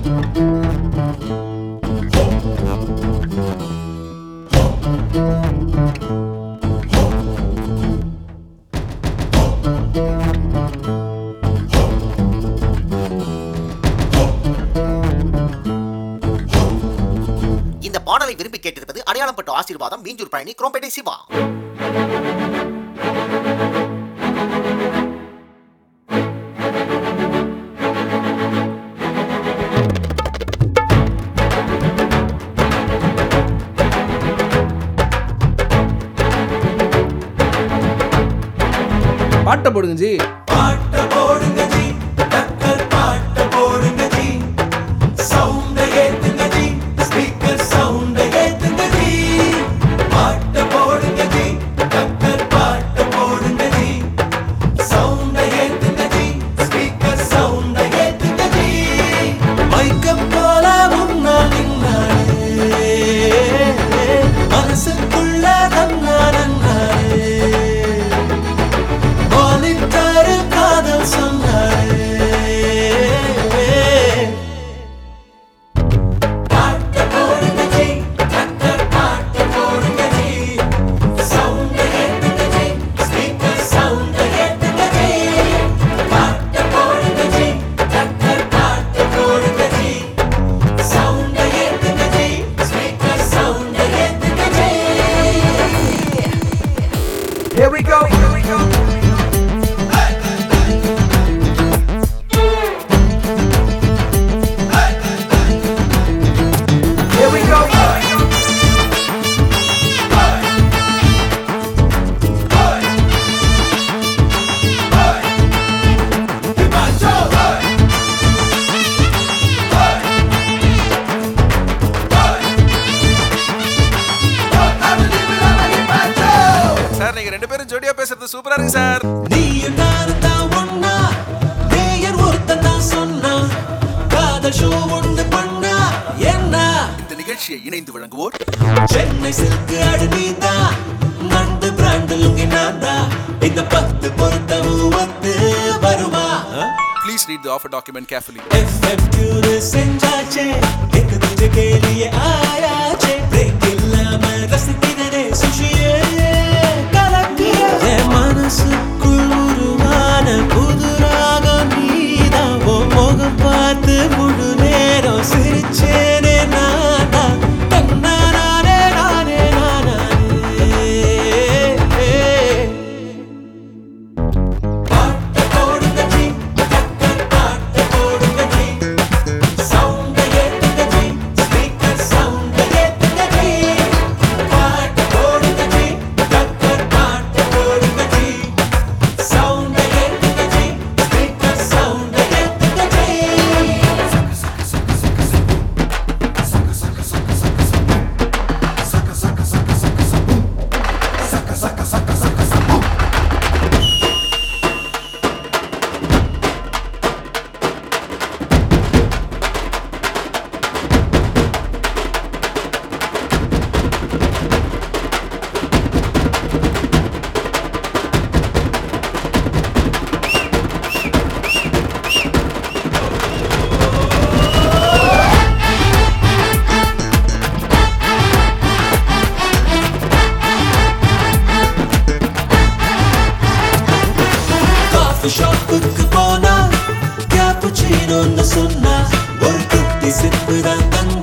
இந்த பாடலை விரும்பி கேட்டிருப்பது அடையாளம் பட்ட ஆசீர்வாதம், மீஞ்சூர் பழனி, குரோம்பேட்டை சிவா. பாட்டை போடுங்க ஜி, பாட்ட போடுங்க ஜி, டக்கர் பாட்ட போடுங்க ஜி, சவுண்ட ஏத்துங்க ஜி, ஸ்பீக்கர் சவுண்ட ஏத்துங்க ஜி. பாட்ட போடுங்க ஜி, டக்கர் பாட்ட போடுங்க ஜி, சவுண்ட ஏத்துங்க ஜி, ஸ்பீக்கர் சவுண்ட ஏத்துங்க ஜி. மைக்கம் போல முன்னால் நின்னாலே மனசுக்குள்ள நன்னாலே காதல் சொன்னாரே. பாட்ட போடுங்க ஜி, டக்கர் பாட்ட போடுங்க ஜி, சவுண்ட ஏத்துங்க ஜி, ஸ்பீக்கர் சவுண்ட ஏத்துங்க ஜி. பாட்ட போடுங்க ஜி, டக்கர் பாட்ட போடுங்க ஜி, சவுண்ட ஏத்துங்க ஜி, ஸ்பீக்கர் சவுண்ட ஏத்துங்க ji. Here we go, here we go. Sir, நீங்க ரெண்டு பேரும் ஜோடியா பேசுறது சூப்பரா இருக்கு சார். நீயும் நானும் தான் ஒண்ணா, நேயர் ஒருத்தன் தான் சொன்னா, காதல் ஷோ ஒண்ணு பண்ணா என்ன? இந்த நிகழ்ச்சியை இணைந்து வழங்குவோர் சென்னை சில்க் அடிநீந்தா, நண்டு பிராண்ட் லுங்கி நான்தா, இந்த 10 பொருத்தமும் வந்து வருமா? Please read the offer document carefully. FM tune செஞ்சாச்சே, एक दूजे के लिए आयाச்சே, break இல்லாம ரசிக்கிறதே சுஷியே கலக்கியே. என் மனசுக்குள் உருவான புது ராகம் நீதான், உன் முகம் பார்த்து முழு நேரம் சிரிச்சேனே நானா, தன்னானே நானே நானே. பாட்ட போடுங்க ஜி, டக்கர் பாட்ட போடுங்க ஜி, சவுண்ட ஏத்துங்க ஜி, ஸ்பீக்கர் சவுண்ட ஏத்துங்க ஜி. பாட்ட போடுங்க ஜி, டக்கர் பாட்ட போடுங்க ஜி, சவுண்ட ஏத்துங்க ஜி, ஸ்பீக்கர் சவுண்ட ஏத்துங்க ஜி. காஃபி ஷாப்புக்கு போனா கேப்புச்சினோன்னு சொன்னா, ஒரு குட்டி சிப்பு தான் தந்தா